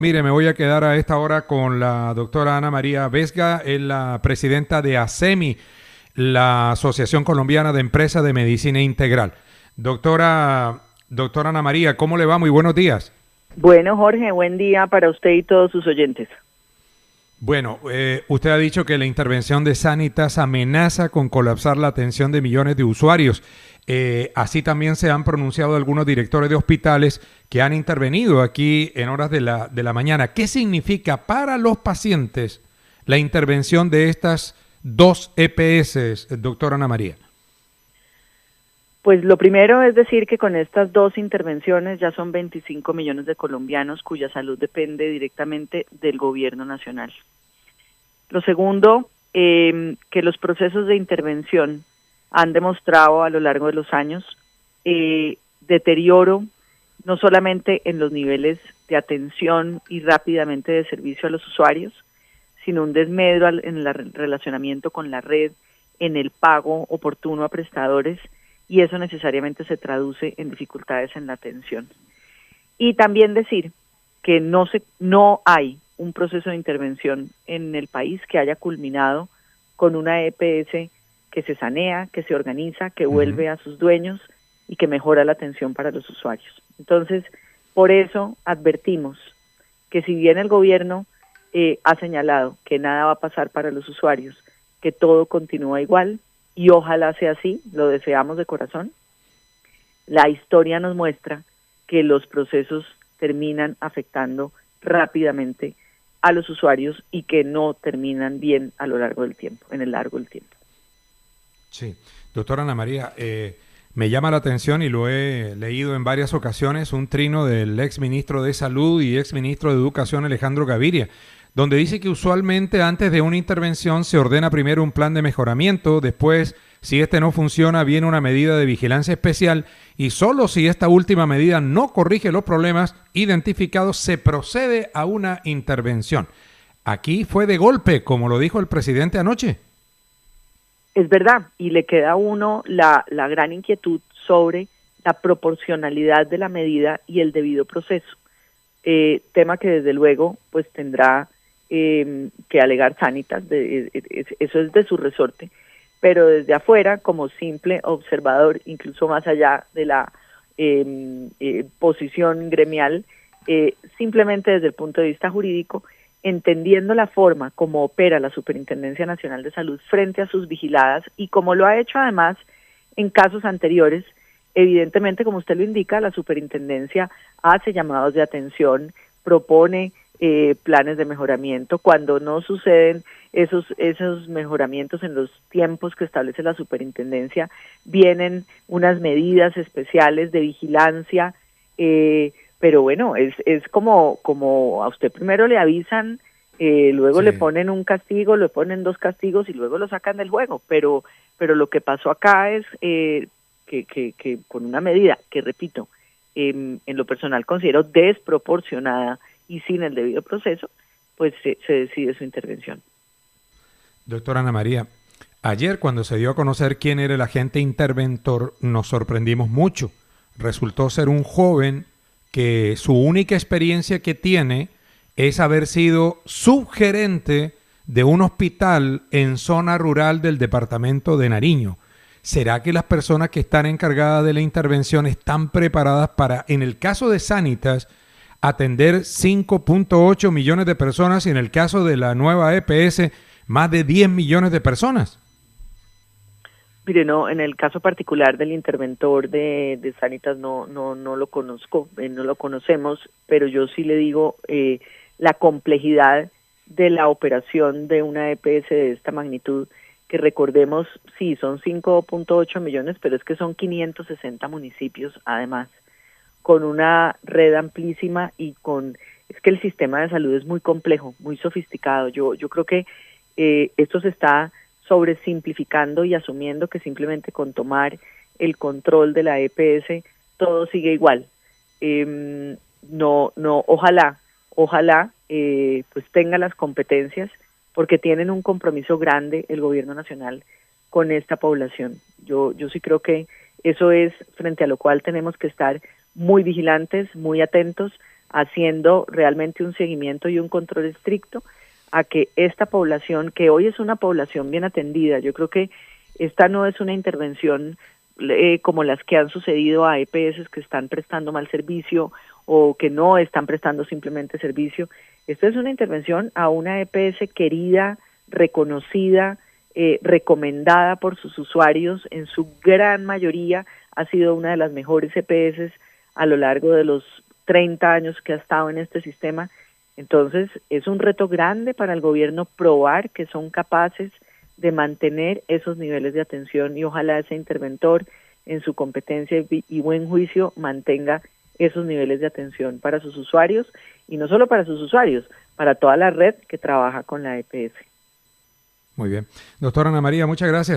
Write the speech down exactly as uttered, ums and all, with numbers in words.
Mire, me voy a quedar a esta hora con la doctora Ana María Vesga, es la presidenta de ASEMI, la Asociación Colombiana de Empresas de Medicina Integral. Doctora, doctora Ana María, ¿cómo le va? Muy buenos días. Bueno, Jorge, buen día para usted y todos sus oyentes. Bueno, eh, usted ha dicho que la intervención de Sanitas amenaza con colapsar la atención de millones de usuarios. Eh, así también se han pronunciado algunos directores de hospitales que han intervenido aquí en horas de la, de la mañana. ¿Qué significa para los pacientes la intervención de estas dos E P S, doctora Ana María? Pues lo primero es decir que con estas dos intervenciones ya son veinticinco millones de colombianos cuya salud depende directamente del gobierno nacional. Lo segundo, eh, que los procesos de intervención han demostrado a lo largo de los años eh, deterioro no solamente en los niveles de atención y rápidamente de servicio a los usuarios, sino un desmedro en el relacionamiento con la red, en el pago oportuno a prestadores, y eso necesariamente se traduce en dificultades en la atención. Y también decir que no se, no hay un proceso de intervención en el país que haya culminado con una E P S que se sanea, que se organiza, que vuelve uh-huh. a sus dueños y que mejora la atención para los usuarios. Entonces, por eso advertimos que si bien el gobierno eh, ha señalado que nada va a pasar para los usuarios, que todo continúa igual, y ojalá sea así, lo deseamos de corazón, la historia nos muestra que los procesos terminan afectando rápidamente a los usuarios y que no terminan bien a lo largo del tiempo, en el largo del tiempo. Sí, doctora Ana María, eh, me llama la atención y lo he leído en varias ocasiones, un trino del ex ministro de Salud y ex ministro de Educación, Alejandro Gaviria, donde dice que usualmente antes de una intervención se ordena primero un plan de mejoramiento, después, si este no funciona, viene una medida de vigilancia especial y solo si esta última medida no corrige los problemas identificados, se procede a una intervención. Aquí fue de golpe, como lo dijo el presidente anoche. Es verdad, y le queda a uno la, la gran inquietud sobre la proporcionalidad de la medida y el debido proceso, eh, tema que desde luego pues tendrá eh, que alegar Sanitas, de, de, de, eso es de su resorte, pero desde afuera, como simple observador, incluso más allá de la eh, eh, posición gremial, eh, simplemente desde el punto de vista jurídico, entendiendo la forma como opera la Superintendencia Nacional de Salud frente a sus vigiladas y como lo ha hecho además en casos anteriores, evidentemente, como usted lo indica, la Superintendencia hace llamados de atención, propone eh, planes de mejoramiento. Cuando no suceden esos, esos mejoramientos en los tiempos que establece la Superintendencia, vienen unas medidas especiales de vigilancia, eh, pero bueno, es es como como a usted primero le avisan, eh, luego sí. le ponen un castigo, le ponen dos castigos y luego lo sacan del juego, pero pero lo que pasó acá es eh, que, que, que con una medida que, repito, eh, en lo personal considero desproporcionada y sin el debido proceso, pues se, se decide su intervención. Doctora Ana María, ayer cuando se dio a conocer quién era el agente interventor, nos sorprendimos mucho. Resultó ser un joven que su única experiencia que tiene es haber sido subgerente de un hospital en zona rural del departamento de Nariño. ¿Será que las personas que están encargadas de la intervención están preparadas para, en el caso de Sanitas, atender cinco punto ocho millones de personas y en el caso de la nueva E P S, más de diez millones de personas? Mire, no, en el caso particular del interventor de, de Sanitas no no no lo conozco, eh, no lo conocemos, pero yo sí le digo eh, la complejidad de la operación de una E P S de esta magnitud, que recordemos, sí, son cinco punto ocho millones, pero es que son quinientos sesenta municipios además, con una red amplísima y con, es que el sistema de salud es muy complejo, muy sofisticado. Yo yo creo que eh, esto se está sobresimplificando y asumiendo que simplemente con tomar el control de la E P S todo sigue igual. Eh, no, no, ojalá, ojalá eh, pues tenga las competencias, porque tienen un compromiso grande el gobierno nacional con esta población. Yo, yo sí creo que eso es frente a lo cual tenemos que estar muy vigilantes, muy atentos, haciendo realmente un seguimiento y un control estricto a que esta población, que hoy es una población bien atendida, yo creo que esta no es una intervención eh, como las que han sucedido a E P S que están prestando mal servicio o que no están prestando simplemente servicio. Esta es una intervención a una E P S querida, reconocida, eh, recomendada por sus usuarios, en su gran mayoría ha sido una de las mejores E P S a lo largo de los treinta años que ha estado en este sistema. Entonces, es un reto grande para el gobierno probar que son capaces de mantener esos niveles de atención y ojalá ese interventor en su competencia y buen juicio mantenga esos niveles de atención para sus usuarios y no solo para sus usuarios, para toda la red que trabaja con la E P S. Muy bien. Doctora Ana María, muchas gracias.